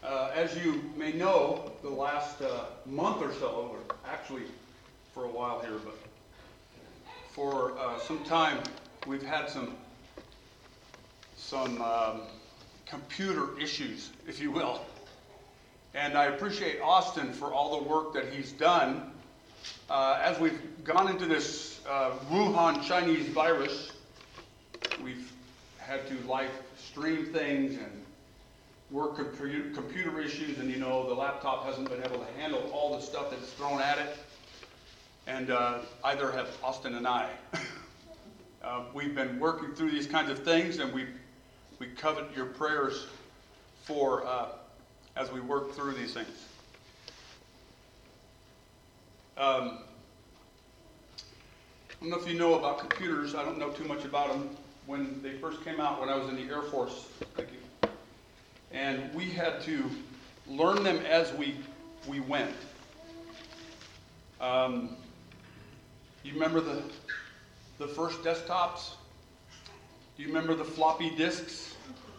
As you may know, the last month or so, or actually for a while here, but for some time, we've had some computer issues, if you will. And I appreciate Austin for all the work that he's done. As we've gone into this Wuhan Chinese virus, we've had to live stream things and work computer issues, and the laptop hasn't been able to handle all the stuff that's thrown at it. And either have Austin and I. We've been working through these kinds of things, and we covet your prayers for as we work through these things. I don't know if you know about computers. I don't know too much about them. When they first came out, when I was in the Air Force, thank you, and we had to learn them as we went. You remember the first desktops? Do you remember the floppy disks?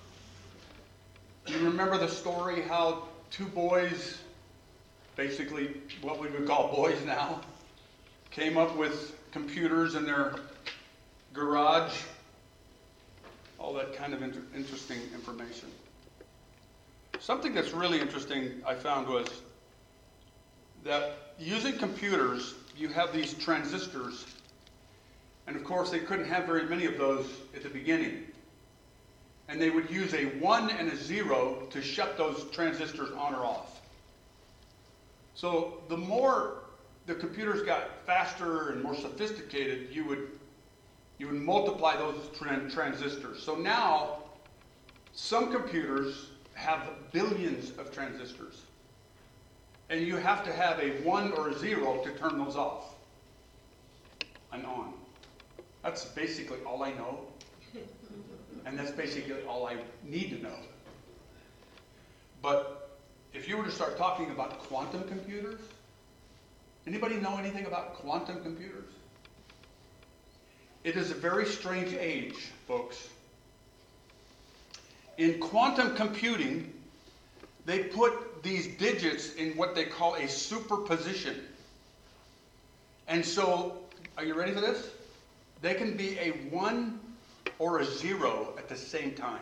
Do you remember the story how two boys, basically what we would call boys now, came up with computers in their garage? All that kind of interesting information. Something that's really interesting I found was that using computers, you have these transistors, and of course they couldn't have very many of those at the beginning. And they would use a 1 and a 0 to shut those transistors on or off. So the more the computers got faster and more sophisticated, you would multiply those transistors. So now, some computers have billions of transistors. And you have to have a 1 or a 0 to turn those off and on. That's basically all I know. And that's basically all I need to know. But if you were to start talking about quantum computers, anybody know anything about quantum computers? It is a very strange age, folks. In quantum computing, they put these digits in what they call a superposition. And so, are you ready for this? They can be a 1 or a 0 at the same time.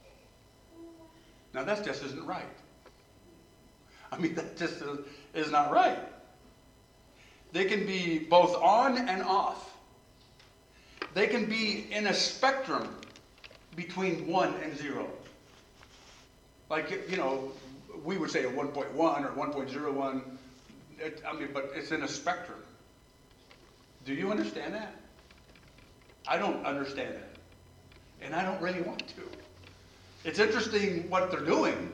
Now that just isn't right. I mean, that just is not right. They can be both on and off. They can be in a spectrum between 1 and 0. Like, we would say a 1.1 or 1.01. But it's in a spectrum. Do you understand that? I don't understand it. And I don't really want to. It's interesting what they're doing.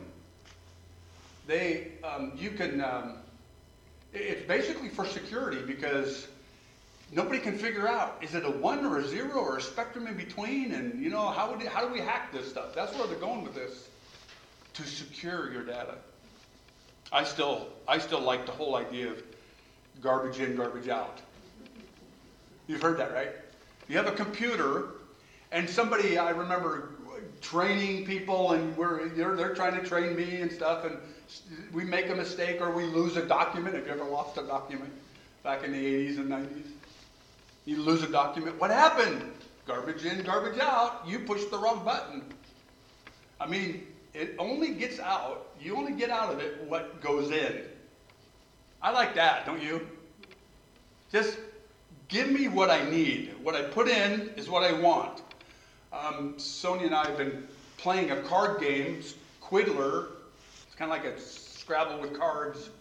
It's basically for security, because nobody can figure out, is it a 1 or a 0 or a spectrum in between? And how do we hack this stuff? That's where they're going with this, to secure your data. I still like the whole idea of garbage in, garbage out. You've heard that, right? You have a computer, and somebody, I remember training people, and they're trying to train me and stuff, and we make a mistake or we lose a document. Have you ever lost a document back in the 80s and 90s? You lose a document. What happened? Garbage in, garbage out. You pushed the wrong button. I mean, it only gets out. You only get out of it what goes in. I like that, don't you? Just give me what I need. What I put in is what I want. Sonia and I have been playing a card game, Quiddler. It's kind of like a Scrabble with cards.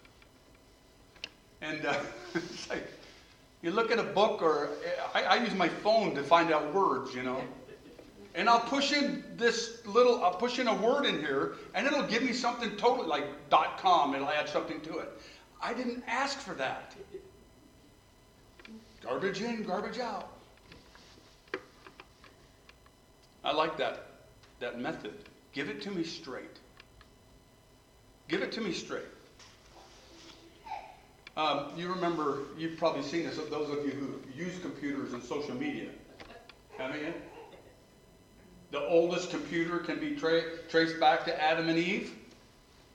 And it's like, you look at a book, or I use my phone to find out words, And I'll push in a word in here, and it'll give me something totally like .com. It'll add something to it. I didn't ask for that. Garbage in, garbage out. I like that method. Give it to me straight. Give it to me straight. You remember, you've probably seen this, those of you who use computers and social media. Haven't you? The oldest computer can be traced back to Adam and Eve.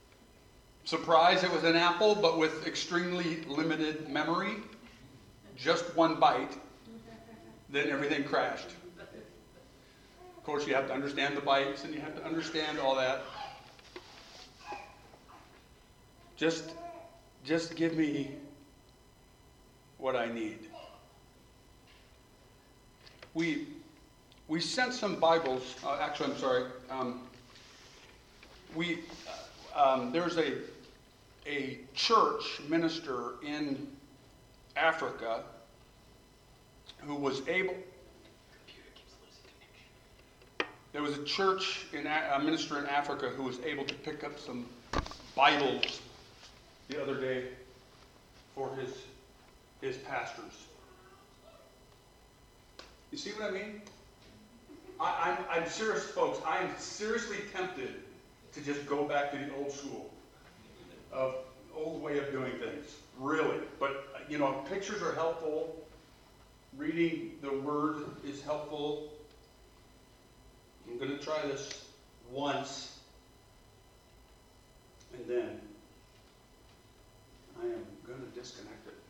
Surprise, it was an apple, but with extremely limited memory. Just one bite. Then everything crashed. Of course, you have to understand the bites, and you have to understand all that. Just give me what I need. We sent some Bibles. Actually, I'm sorry. There's a church minister in Africa who was able. There was a church a minister in Africa who was able to pick up some Bibles the other day for his pastors. You see what I mean? I'm serious, folks. I am seriously tempted to just go back to the old school, old way of doing things. Really. But, pictures are helpful. Reading the Word is helpful. I'm going to try this once, and then I am going to disconnect it.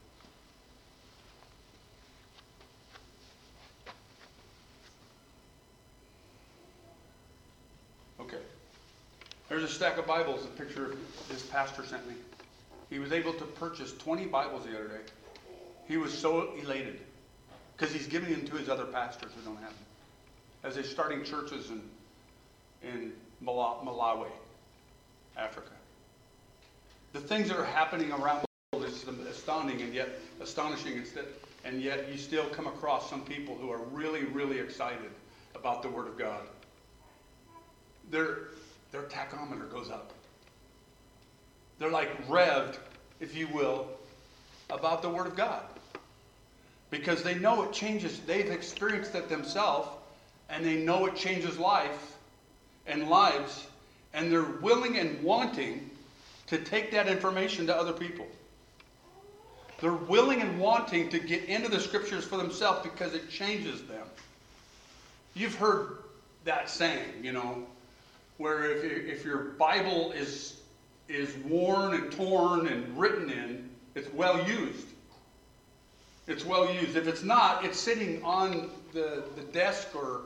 Okay. There's a stack of Bibles, a picture this pastor sent me. He was able to purchase 20 Bibles the other day. He was so elated because he's giving them to his other pastors who don't have them, as they're starting churches in Malawi, Africa. The things that are happening around the world is astonishing, and yet you still come across some people who are really, really excited about the Word of God. Their tachometer goes up. They're like revved, if you will, about the Word of God. Because they know it changes. They've experienced it themselves, and they know it changes life and lives, and they're willing and wanting to take that information to other people. They're willing and wanting to get into the Scriptures for themselves because it changes them. You've heard that saying, where if your Bible is worn and torn and written in, it's well used. It's well used. If it's not, it's sitting on the desk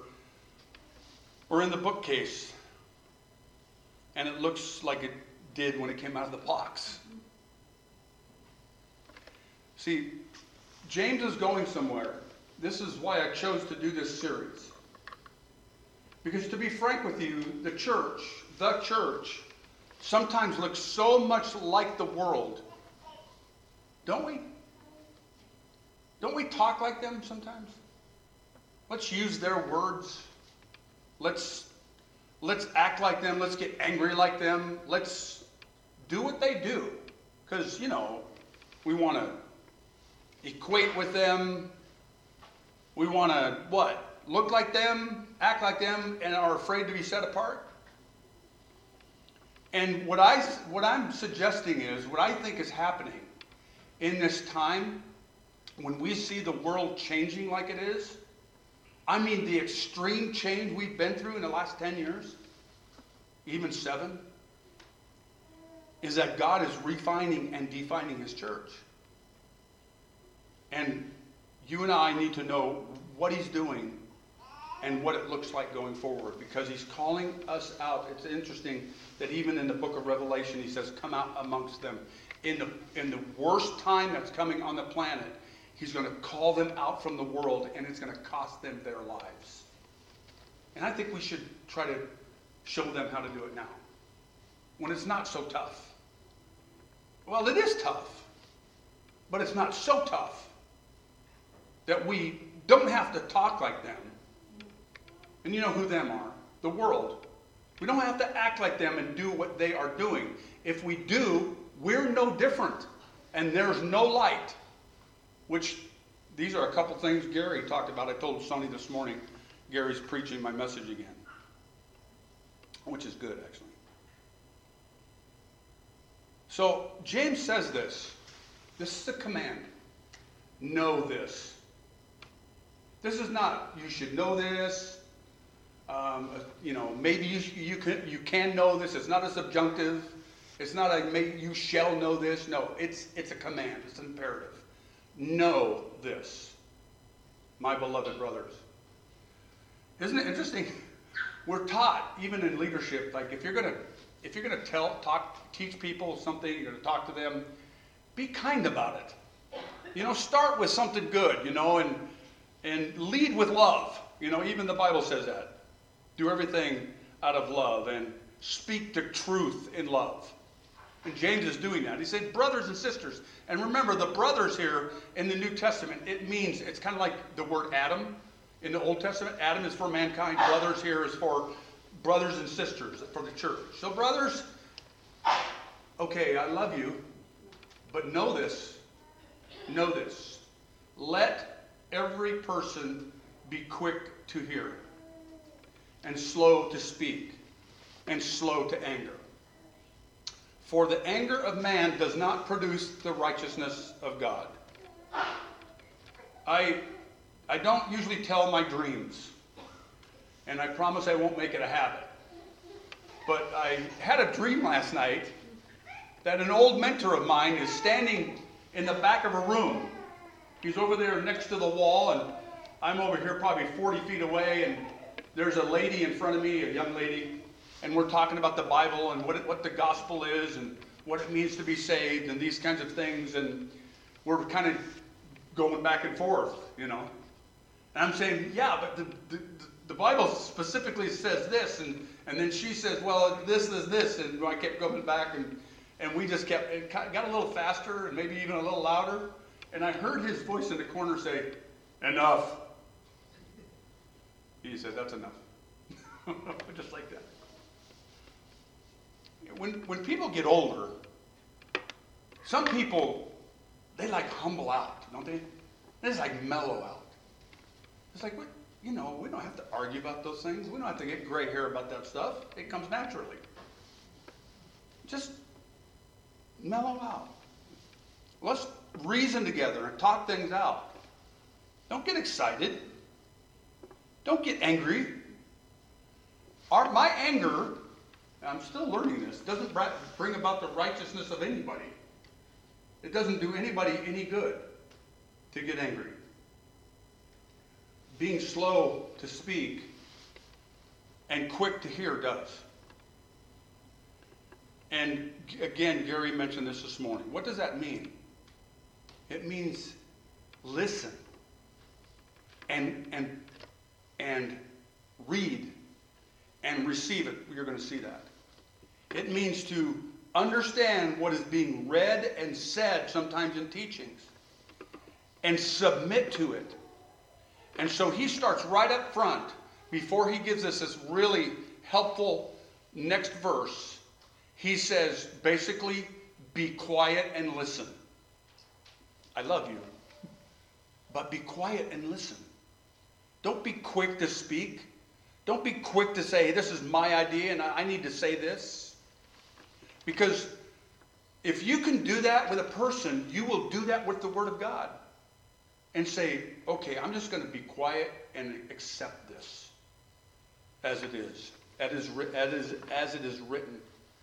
or in the bookcase, and it looks like it did when it came out of the box. See, James is going somewhere. This is why I chose to do this series. Because to be frank with you, the church, sometimes looks so much like the world. Don't we? Don't we talk like them sometimes? Let's use their words. Let's act like them. Let's get angry like them. Let's do what they do. Because, we want to equate with them. We want to, look like them, act like them, and are afraid to be set apart. And what I'm suggesting is, what I think is happening in this time, when we see the world changing like it is, I mean the extreme change we've been through in the last 10 years, even 7, is that God is refining and defining His church. And you and I need to know what He's doing and what it looks like going forward, because He's calling us out. It's interesting that even in the book of Revelation, He says, come out amongst them. In the worst time that's coming on the planet, He's going to call them out from the world, and it's going to cost them their lives. And I think we should try to show them how to do it now, when it's not so tough. Well, it is tough, but it's not so tough that we don't have to talk like them. And you know who them are? The world. We don't have to act like them and do what they are doing. If we do, we're no different. And there's no light. Which, these are a couple things Gary talked about. I told Sonny this morning, Gary's preaching my message again. Which is good, actually. So, James says this. This is a command. Know this. This is not, you should know this. Maybe you can know this. It's not a subjunctive. It's not a you shall know this. No, it's a command. It's an imperative. Know this, my beloved brothers. Isn't it interesting? We're taught, even in leadership, like if you're gonna teach people something, you're gonna talk to them, be kind about it. Start with something good, and lead with love. Even the Bible says that. Do everything out of love and speak the truth in love. And James is doing that. He said, brothers and sisters. And remember, the brothers here in the New Testament, it's kind of like the word Adam in the Old Testament. Adam is for mankind. Brothers here is for brothers and sisters, for the church. So brothers, okay, I love you, but know this. Let every person be quick to hear, and slow to speak, and slow to anger. For the anger of man does not produce the righteousness of God. I don't usually tell my dreams, and I promise I won't make it a habit. But I had a dream last night that an old mentor of mine is standing in the back of a room. He's over there next to the wall, and I'm over here probably 40 feet away, and there's a lady in front of me, a young lady, and we're talking about the Bible and what the gospel is and what it means to be saved and these kinds of things, and we're kind of going back and forth, And I'm saying, yeah, but the Bible specifically says this, and then she says, well, this is this, and I kept going back, and we just it got a little faster and maybe even a little louder, and I heard his voice in the corner say, enough. He said, that's enough. Just like that. When people get older, some people, they like humble out, don't they? They just like mellow out. It's like, we don't have to argue about those things. We don't have to get gray hair about that stuff. It comes naturally. Just mellow out. Let's reason together and talk things out. Don't get excited. Don't get angry. My anger, I'm still learning this, doesn't bring about the righteousness of anybody. It doesn't do anybody any good to get angry. Being slow to speak and quick to hear does. And again, Gary mentioned this morning. What does that mean? It means listen and read and receive it. You're going to see that. It means to understand what is being read and said sometimes in teachings and submit to it. And so he starts right up front before he gives us this really helpful next verse. He says, basically, be quiet and listen. I love you, but be quiet and listen. Don't be quick to speak. Don't be quick to say, this is my idea and I need to say this. Because if you can do that with a person, you will do that with the Word of God. And say, okay, I'm just going to be quiet and accept this as it is, as it is written.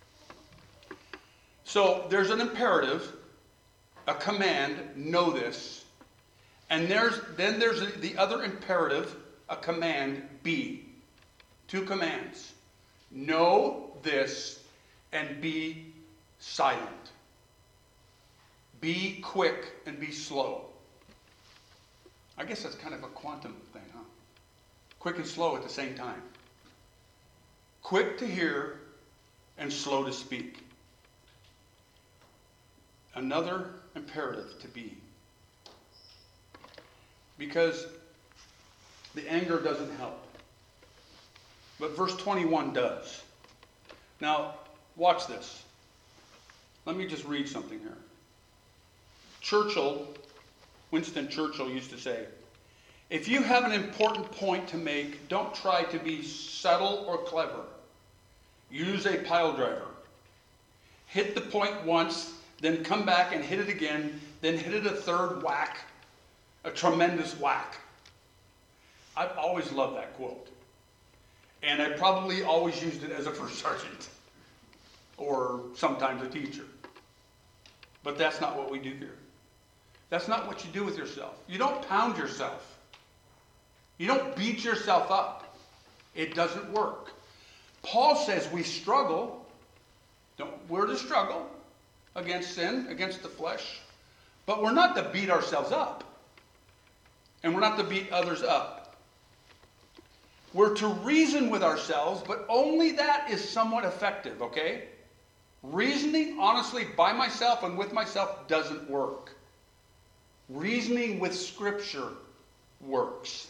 So there's an imperative, a command, know this. And there's the other imperative, a command, be. Two commands. Know this and be silent. Be quick and be slow. I guess that's kind of a quantum thing, huh? Quick and slow at the same time. Quick to hear and slow to speak. Another imperative to be. Because the anger doesn't help. But verse 21 does. Now, watch this. Let me just read something here. Winston Churchill used to say, if you have an important point to make, don't try to be subtle or clever. Use a pile driver. Hit the point once, then come back and hit it again, then hit it a third whack, a tremendous whack. I've always loved that quote. And I probably always used it as a first sergeant or sometimes a teacher. But that's not what we do here. That's not what you do with yourself. You don't pound yourself. You don't beat yourself up. It doesn't work. Paul says we struggle. We're to struggle against sin, against the flesh. But we're not to beat ourselves up. And we're not to beat others up. We're to reason with ourselves, but only that is somewhat effective, okay? Reasoning, honestly, by myself and with myself doesn't work. Reasoning with Scripture works.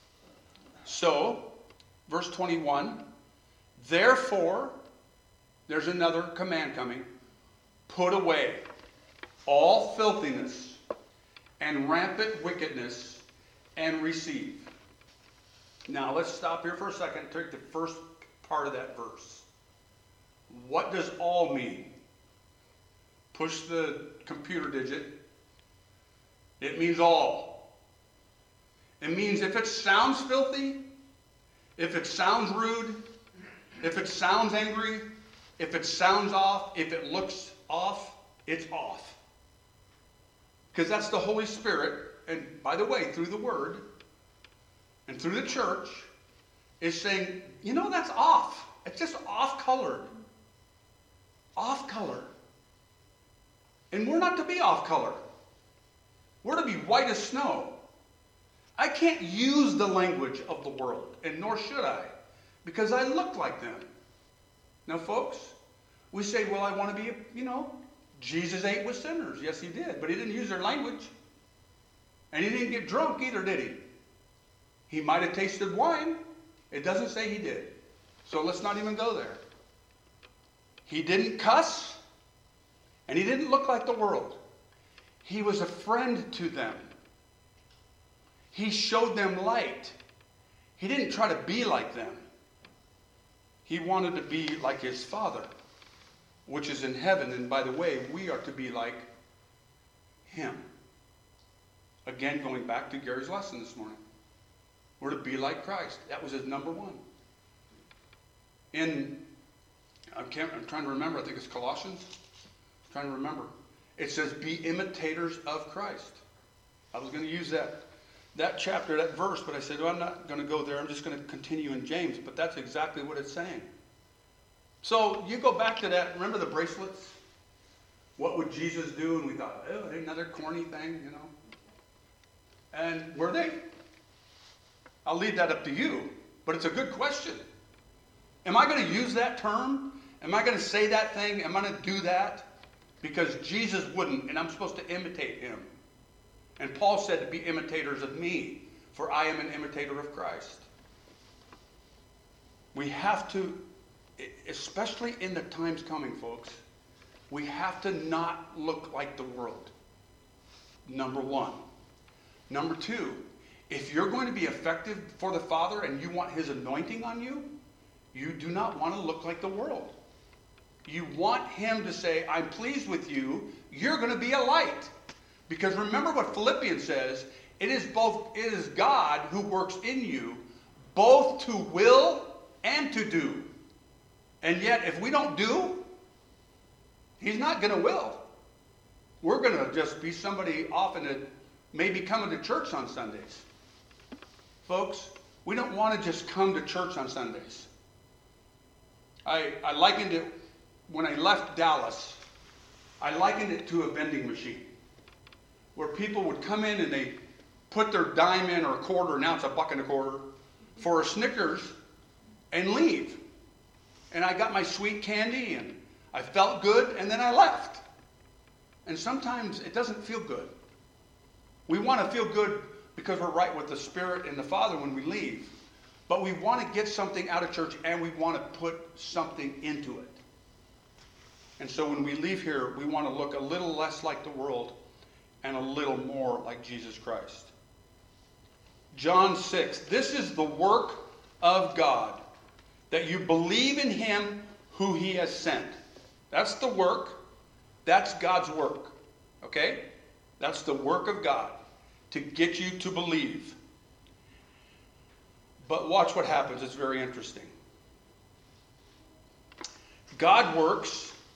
So, verse 21, therefore, there's another command coming. Put away all filthiness and rampant wickedness and receive. Now, let's stop here for a second and take the first part of that verse. What does all mean? Push the computer digit. It means all. It means if it sounds filthy, if it sounds rude, if it sounds angry, if it sounds off, if it looks off, it's off. Because that's the Holy Spirit, and by the way, through the Word and through the church, is saying, that's off. It's just off-colored. Off-color. And we're not to be off-color. We're to be white as snow. I can't use the language of the world, and nor should I, because I look like them. Now, folks, we say, well, I want to be, Jesus ate with sinners. Yes, he did, but he didn't use their language. And he didn't get drunk either, did he? He might have tasted wine. It doesn't say he did. So let's not even go there. He didn't cuss, and he didn't look like the world. He was a friend to them. He showed them light. He didn't try to be like them. He wanted to be like his Father, which is in heaven. And by the way, we are to be like him. Again, going back to Gary's lesson this morning. We're to be like Christ. That was his number one. I'm trying to remember. I think it's Colossians. I'm trying to remember. It says, be imitators of Christ. I was going to use that chapter, that verse, but I said, I'm not going to go there. I'm just going to continue in James. But that's exactly what it's saying. So you go back to that. Remember the bracelets? What would Jesus do? And we thought, another corny thing, And were they? I'll leave that up to you. But it's a good question. Am I going to use that term? Am I going to say that thing? Am I going to do that? Because Jesus wouldn't, and I'm supposed to imitate him. And Paul said to be imitators of me, for I am an imitator of Christ. We have to, especially in the times coming, folks, we have to not look like the world. Number one. Number two, if you're going to be effective for the Father and you want his anointing on you, you do not want to look like the world. You want him to say, I'm pleased with you. You're going to be a light. Because remember what Philippians says, it is God who works in you, both to will and to do. And yet, if we don't do, he's not going to will. We're going to just be somebody often that maybe coming to church on Sundays. Folks, we don't want to just come to church on Sundays. I likened it, when I left Dallas, I likened it to a vending machine. Where people would come in and they put their dime in or a quarter, now it's a buck and a quarter, for a Snickers and leave. And I got my sweet candy and I felt good and then I left. And sometimes it doesn't feel good. We want to feel good because we're right with the Spirit and the Father when we leave. But we want to get something out of church and we want to put something into it. And so when we leave here, we want to look a little less like the world and a little more like Jesus Christ. John 6, this is the work of God, that you believe in him who he has sent. That's the work. That's God's work. Okay? That's the work of God, to get you to believe. But watch what happens. It's very interesting. God works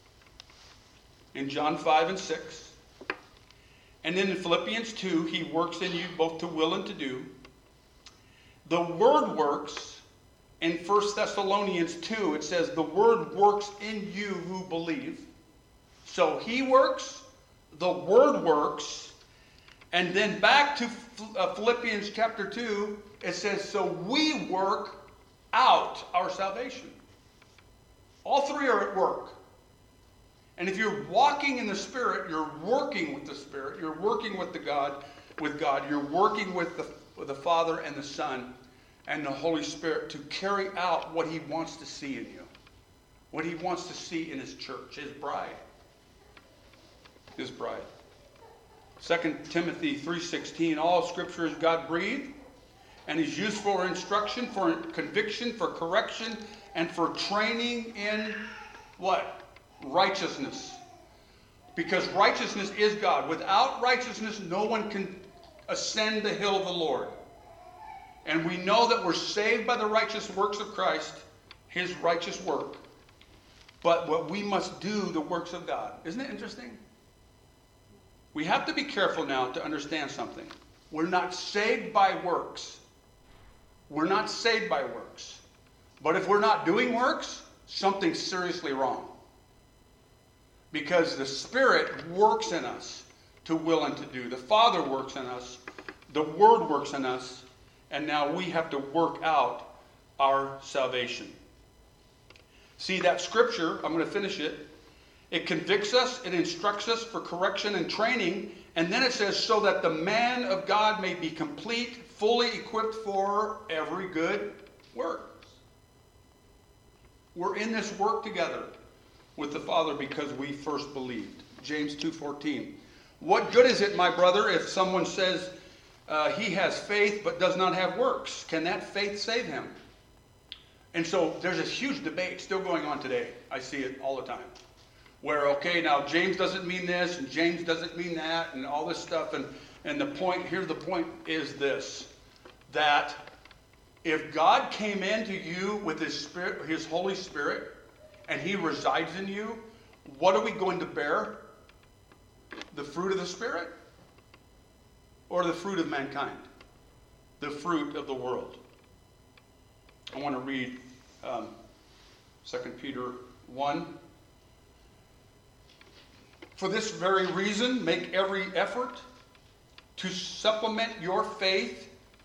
in John 5 and 6. And then in Philippians 2, he works in you both to will and to do. The Word works in 1 Thessalonians 2. It says the Word works in you who believe. So he works, the Word works, and then back to Philippians chapter 2, it says, so we work out our salvation. All three are at work. And if you're walking in the Spirit, you're working with the Spirit. You're working with God. You're working with the Father and the Son and the Holy Spirit to carry out what he wants to see in you. What he wants to see in his church, his bride. His bride. 2 Timothy 3:16, all Scripture is God-breathed and is used for instruction, for conviction, for correction, and for training in what? Righteousness. Because righteousness is God. Without righteousness, no one can ascend the hill of the Lord. And we know that we're saved by the righteous works of Christ, his righteous work. But what we must do, the works of God. Isn't it interesting? We have to be careful now to understand something. We're not saved by works. We're not saved by works. But if we're not doing works, something's seriously wrong. Because the Spirit works in us to will and to do. The Father works in us. The Word works in us. And now we have to work out our salvation. See, that scripture, I'm going to finish it. It convicts us, it instructs us for correction and training. And then it says, so that the man of God may be complete, fully equipped for every good work. We're in this work together with the Father because we first believed. James 2:14. What good is it, my brother, if someone says he has faith but does not have works? Can that faith save him? And so there's this huge debate still going on today. I see it all the time. Where, okay, now James doesn't mean this, and James doesn't mean that, and all this stuff. And the point is this, that if God came into you with his Spirit, his Holy Spirit, and he resides in you, what are we going to bear? The fruit of the Spirit? Or the fruit of mankind? The fruit of the world. I want to read 2 Peter 1. For this very reason, make every effort to supplement your faith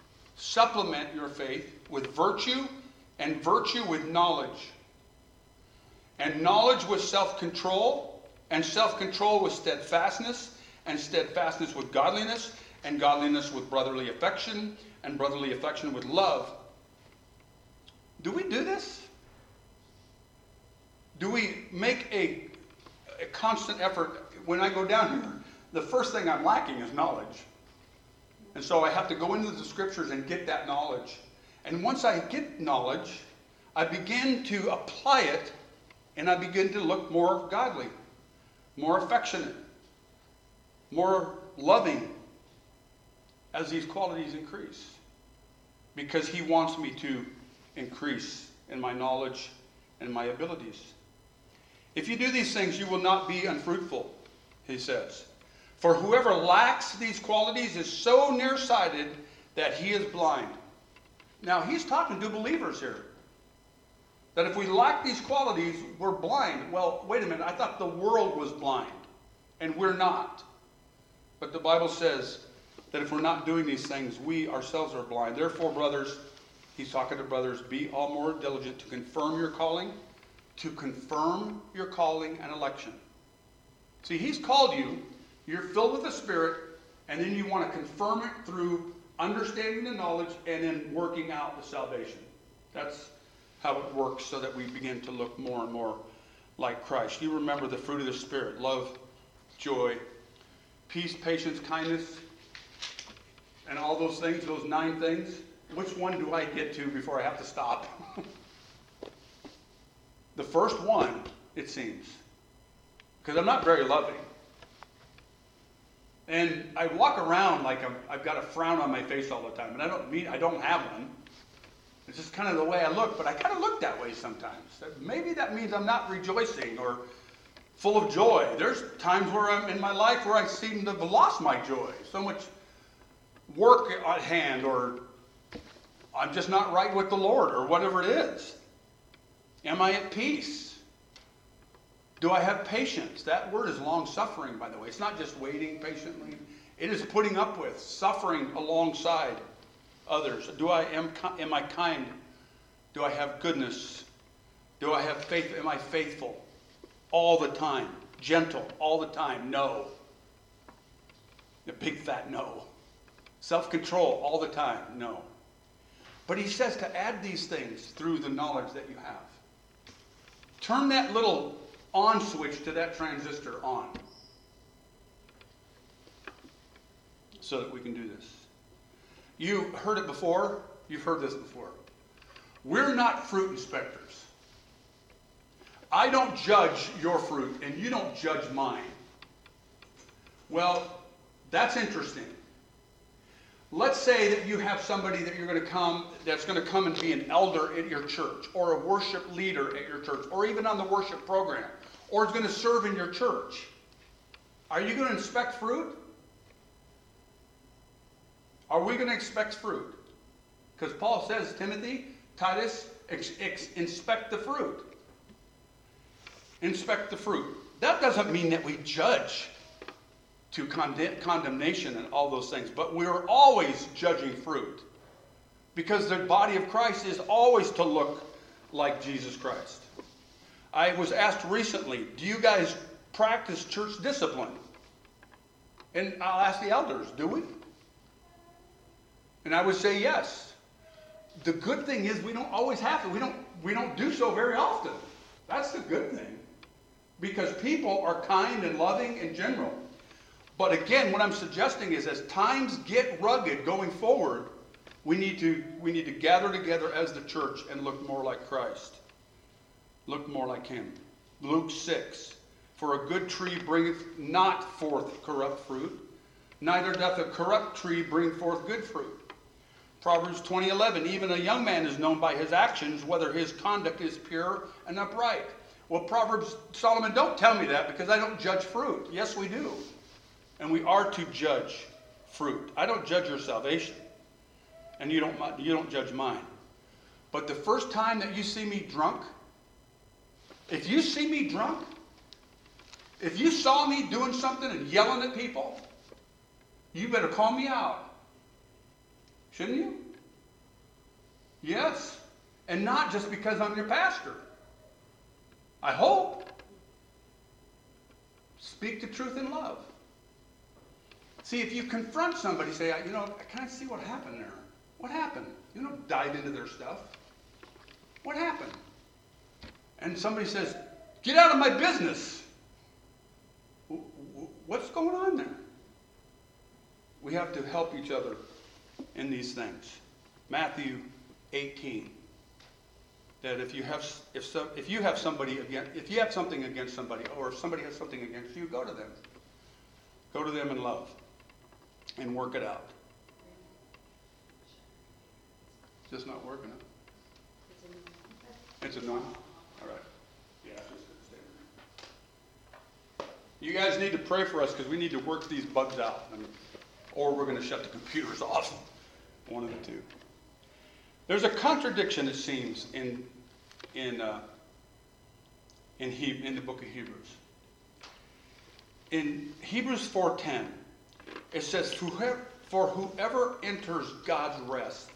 with virtue, and virtue with knowledge, and knowledge with self-control, and self-control with steadfastness, and steadfastness with godliness, and godliness with brotherly affection, and brotherly affection with love. Do we do this? Do we make a constant effort? When I go down here, the first thing I'm lacking is knowledge. And so I have to go into the scriptures and get that knowledge. And once I get knowledge, I begin to apply it, and I begin to look more godly, more affectionate, more loving as these qualities increase. Because he wants me to increase in my knowledge and my abilities. If you do these things, you will not be unfruitful, he says. For whoever lacks these qualities is so nearsighted that he is blind. Now, he's talking to believers here. That if we lack these qualities, we're blind. Well, wait a minute. I thought the world was blind. And we're not. But the Bible says that if we're not doing these things, we ourselves are blind. Therefore, brothers, he's talking to brothers, be all more diligent to confirm your calling. To confirm your calling and election. See, he's called you. You're filled with the Spirit. And then you want to confirm it through understanding the knowledge and then working out the salvation. That's how it works, so that we begin to look more and more like Christ. You remember the fruit of the Spirit: love, joy, peace, patience, kindness, and all those things, those 9 things. Which one do I get to before I have to stop? The first one, it seems. Because I'm not very loving. And I walk around like I've got a frown on my face all the time. And I don't have one. It's just kind of the way I look. But I kind of look that way sometimes. Maybe that means I'm not rejoicing, or full of joy. There's times where I'm in my life where I seem to have lost my joy. So much work at hand, or I'm just not right with the Lord, or whatever it is. Am I at peace? Do I have patience? That word is long-suffering, by the way. It's not just waiting patiently. It is putting up with, suffering alongside others. Am I kind? Do I have goodness? Do I have faith? Am I faithful all the time? Gentle all the time? No. A big fat no. Self-control all the time? No. But he says to add these things through the knowledge that you have. Turn that little on switch to that transistor on, so that we can do this. You heard it before. You've heard this before. We're not fruit inspectors. I don't judge your fruit, and you don't judge mine. Well, that's interesting. Let's say that you have somebody that that's going to come and be an elder at your church, or a worship leader at your church, or even on the worship program, or is going to serve in your church. Are you going to inspect fruit? Are we going to inspect fruit? Because Paul says, Timothy, Titus, inspect the fruit. Inspect the fruit. That doesn't mean that we judge to condemnation and all those things, but we're always judging fruit, because the body of Christ is always to look like Jesus Christ. I was asked recently, do you guys practice church discipline? And I'll ask the elders, do we? And I would say yes. The good thing is we don't always have to. We don't do so very often. That's the good thing, because people are kind and loving in general. But again, what I'm suggesting is, as times get rugged going forward, we need to gather together as the church and look more like Christ. Look more like him. Luke 6, for a good tree bringeth not forth corrupt fruit, neither doth a corrupt tree bring forth good fruit. Proverbs 20:11, even a young man is known by his actions, whether his conduct is pure and upright. Well, Solomon, don't tell me that, because I don't judge fruit. Yes, we do. And we are to judge fruit. I don't judge your salvation, and you don't judge mine. But the first time that you see me drunk, if you see me drunk, if you saw me doing something and yelling at people, you better call me out. Shouldn't you? Yes. And not just because I'm your pastor. I hope. Speak the truth in love. See, if you confront somebody, say, I kind of see what happened there. What happened? You don't dive into their stuff. What happened? And somebody says, get out of my business. What's going on there? We have to help each other in these things. Matthew 18. That if you have something against somebody, or if somebody has something against you, go to them. Go to them in love and work it out. It's just not working out. It's a no. All right. Yeah, just stay with me. You guys need to pray for us, because we need to work these bugs out, or we're going to shut the computers off. One of the two. There's a contradiction, it seems, in the book of Hebrews. In Hebrews 4:10, it says, for whoever enters God's rest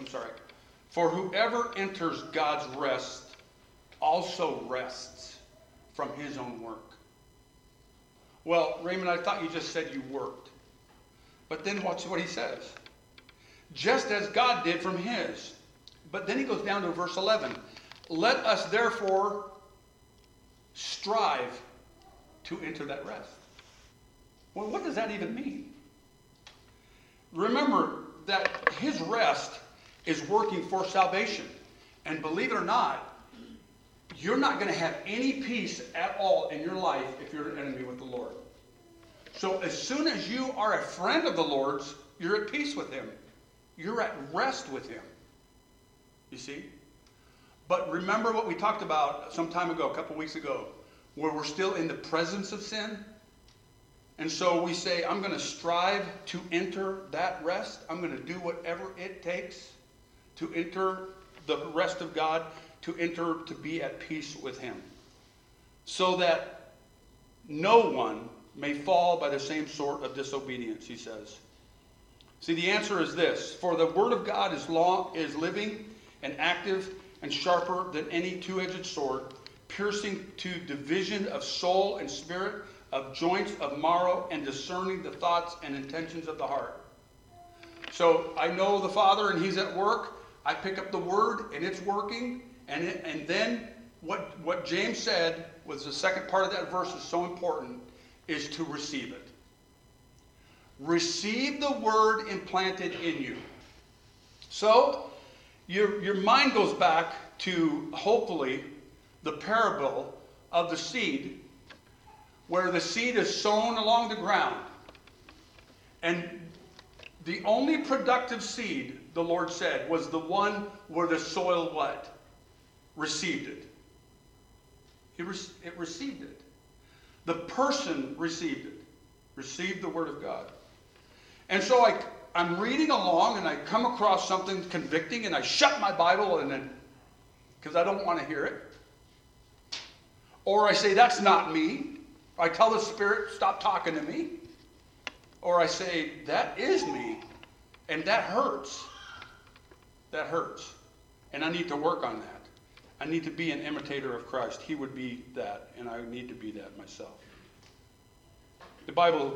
also rests from his own work. Well, Raymond, I thought you just said you worked. But then watch what he says. Just as God did from his. But then he goes down to verse 11. Let us therefore strive to enter that rest. Well, what does that even mean? Remember that his rest is working for salvation. And believe it or not, you're not going to have any peace at all in your life if you're an enemy with the Lord. So as soon as you are a friend of the Lord's, you're at peace with him. You're at rest with him. You see? But remember what we talked about some time ago, a couple weeks ago. where we're still in the presence of sin. And so we say, I'm going to strive to enter that rest. I'm going to do whatever it takes to enter the rest of God, to enter to be at peace with him, so that no one may fall by the same sort of disobedience, he says. See, the answer is this: for the word of God is living and active and sharper than any two-edged sword, piercing to division of soul and spirit, of joints, of marrow, and discerning the thoughts and intentions of the heart. So I know the Father, and he's at work. I pick up the word, and it's working. And then what James said was the second part of that verse is so important, is to receive it. Receive the word implanted in you. So your mind goes back to, hopefully, the parable of the seed, where the seed is sown along the ground. And the only productive seed, the Lord said, was the one where the soil what? Received it. It received it. The person received it. Received the word of God. And so I'm reading along, and I come across something convicting, and I shut my Bible, and then, because I don't want to hear it. Or I say, that's not me. I tell the Spirit, stop talking to me. Or I say, that is me. And that hurts. That hurts. And I need to work on that. I need to be an imitator of Christ. He would be that, and I need to be that myself. The Bible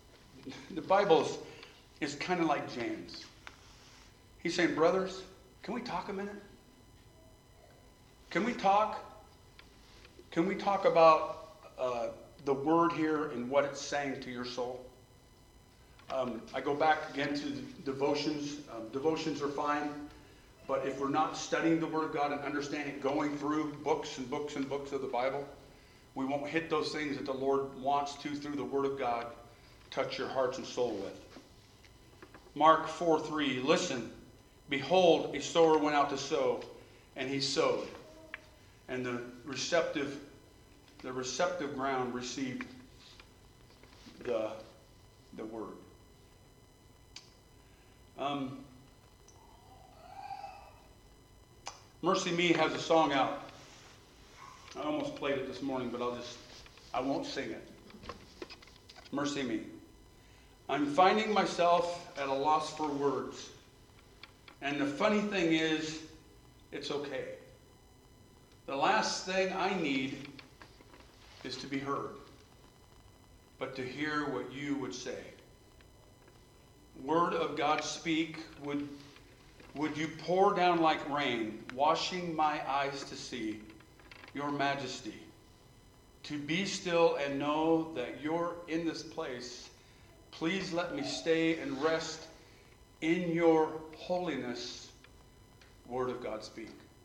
is kind of like James. He's saying, brothers, can we talk a minute? Can we talk? Can we talk about the word here and what it's saying to your soul? I go back again to the devotions. Devotions are fine, but if we're not studying the Word of God and understanding, going through books and books and books of the Bible, we won't hit those things that the Lord wants to, through the Word of God, touch your hearts and soul with. Mark 4:3, listen, behold, a sower went out to sow, and he sowed. And the receptive ground received the word. Mercy Me has a song out. I almost played it this morning, but I won't sing it. Mercy Me. I'm finding myself at a loss for words. And the funny thing is, it's okay. The last thing I need is to be heard, but to hear what you would say. Word of God, speak. Would you pour down like rain, washing my eyes to see your majesty, to be still and know that you're in this place. Please let me stay and rest in your holiness. Word of God, speak.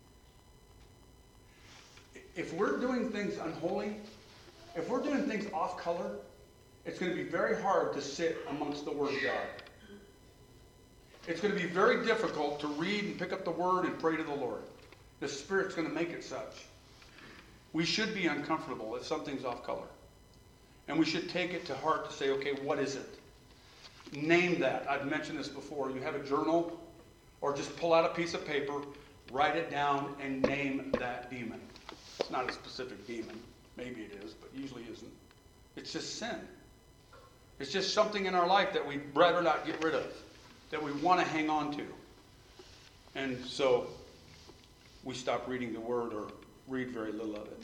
If we're doing things unholy, if we're doing things off color, it's going to be very hard to sit amongst the Word of God. It's going to be very difficult to read and pick up the Word and pray to the Lord. The Spirit's going to make it such. We should be uncomfortable if something's off color. And we should take it to heart to say, okay, what is it? Name that. I've mentioned this before. You have a journal, or just pull out a piece of paper, write it down, and name that demon. It's not a specific demon. Maybe it is, but usually isn't. It's just sin. It's just something in our life that we'd rather not get rid of, that we want to hang on to. And so we stop reading the Word or read very little of it.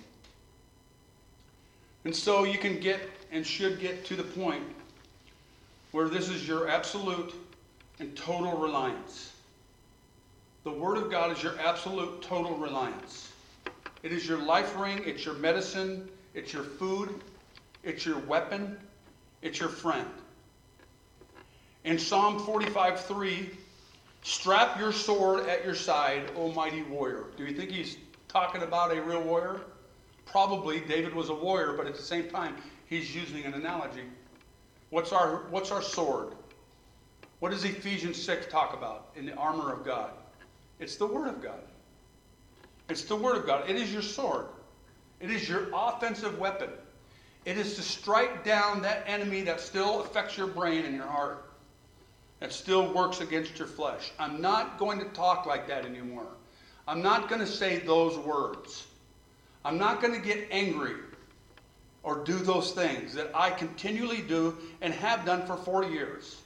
And so you can get and should get to the point where this is your absolute and total reliance. The Word of God is your absolute total reliance. It is your life ring, it's your medicine, it's your food, it's your weapon, it's your friend. In Psalm 45:3, strap your sword at your side, O mighty warrior. Do you think he's talking about a real warrior? Probably. David was a warrior, but at the same time, he's using an analogy. What's our sword? What does Ephesians 6 talk about in the armor of God? It's the Word of God. It's the Word of God. It is your sword. It is your offensive weapon. It is to strike down that enemy that still affects your brain and your heart, that still works against your flesh. I'm not going to talk like that anymore. I'm not going to say those words. I'm not going to get angry or do those things that I continually do and have done for 40 years.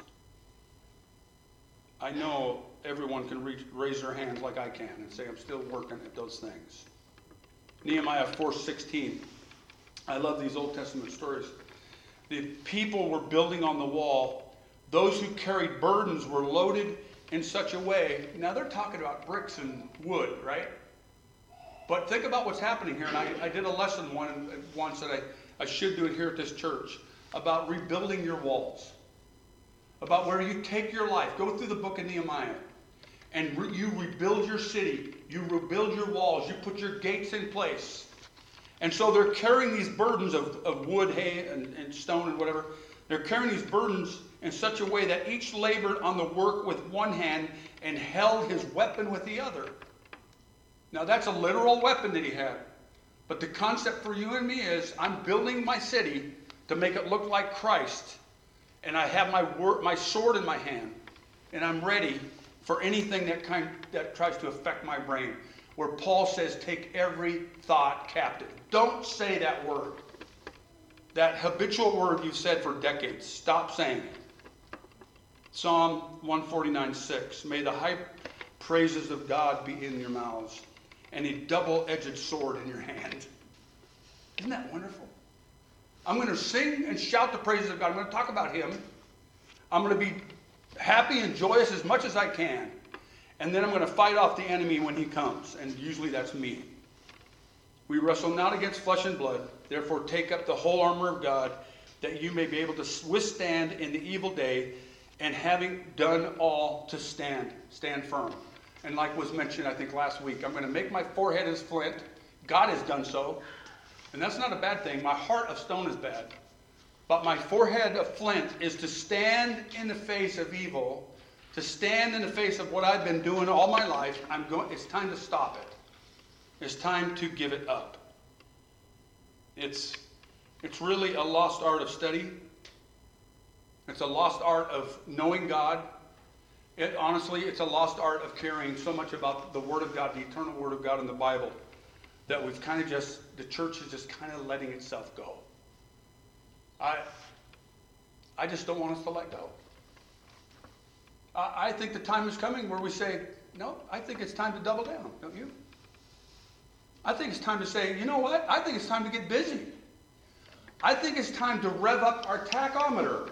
I know everyone can raise their hands like I can and say I'm still working at those things. Nehemiah 4:16. I love these Old Testament stories. The people were building on the wall. Those who carried burdens were loaded in such a way. Now they're talking about bricks and wood, right? But think about what's happening here. And I did a lesson once that I should do it here at this church about rebuilding your walls. About where you take your life. Go through the book of Nehemiah. And you rebuild your city. You rebuild your walls. You put your gates in place. And so they're carrying these burdens of wood, hay, and stone and whatever. They're carrying these burdens in such a way that each labored on the work with one hand and held his weapon with the other. Now that's a literal weapon that he had. But the concept for you and me is I'm building my city to make it look like Christ. And I have my sword in my hand. And I'm ready for anything that tries to affect my brain. Where Paul says, take every thought captive. Don't say that word. That habitual word you've said for decades. Stop saying it. Psalm 149:6. May the high praises of God be in your mouths, and a double-edged sword in your hand. Isn't that wonderful? I'm going to sing and shout the praises of God. I'm going to talk about him. I'm going to be happy and joyous as much as I can. And then I'm going to fight off the enemy when he comes. And usually that's me. We wrestle not against flesh and blood. Therefore take up the whole armor of God, that you may be able to withstand in the evil day, and having done all to stand. Stand firm. And like was mentioned, I think last week, I'm going to make my forehead as flint. God has done so. And that's not a bad thing. My heart of stone is bad. But my forehead of flint is to stand in the face of evil, to stand in the face of what I've been doing all my life. It's time to stop it. It's time to give it up. It's really a lost art of study. It's a lost art of knowing God. Honestly, it's a lost art of caring so much about the Word of God, the eternal Word of God in the Bible, that we've kind of the church is just kind of letting itself go. I just don't want us to let go. I think the time is coming where we say, no, I think it's time to double down, don't you? I think it's time to say, you know what? I think it's time to get busy. I think it's time to rev up our tachometer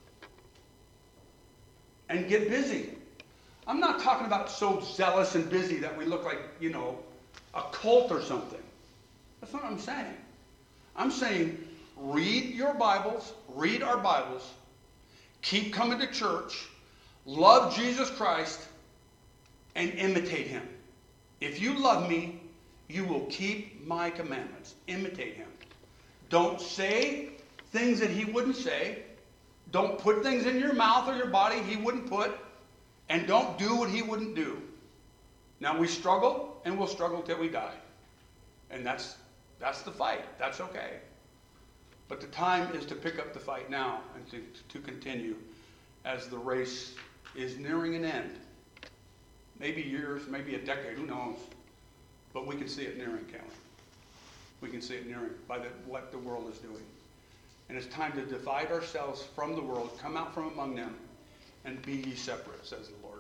and get busy. I'm not talking about so zealous and busy that we look like, a cult or something. That's not what I'm saying. I'm saying read your Bibles, read our Bibles, keep coming to church, love Jesus Christ, and imitate him. If you love me, you will keep my commandments. Imitate him. Don't say things that he wouldn't say. Don't put things in your mouth or your body he wouldn't put. And don't do what he wouldn't do. Now we struggle, and we'll struggle till we die. And that's the fight. That's okay. But the time is to pick up the fight now and to continue as the race is nearing an end. Maybe years, maybe a decade, who knows? But we can see it nearing, can't we? We can see it nearing by what the world is doing. And it's time to divide ourselves from the world, come out from among them, and be ye separate, says the Lord.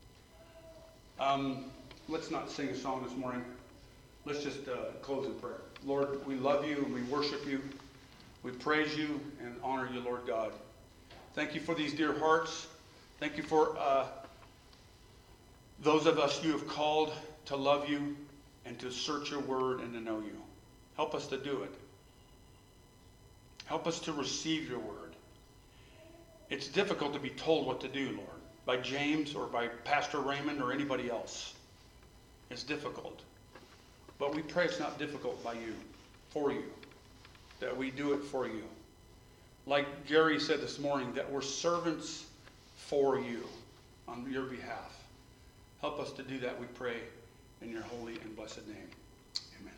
Let's not sing a song this morning. Let's just close in prayer. Lord, we love you and we worship you. We praise you and honor you, Lord God. Thank you for these dear hearts. Thank you for those of us you have called to love you and to search your word and to know you. Help us to do it. Help us to receive your word. It's difficult to be told what to do, Lord, by James or by Pastor Raymond or anybody else. It's difficult. But we pray it's not difficult by you, for you, that we do it for you. Like Gary said this morning, that we're servants for you on your behalf. Help us to do that, we pray, in your holy and blessed name. Amen.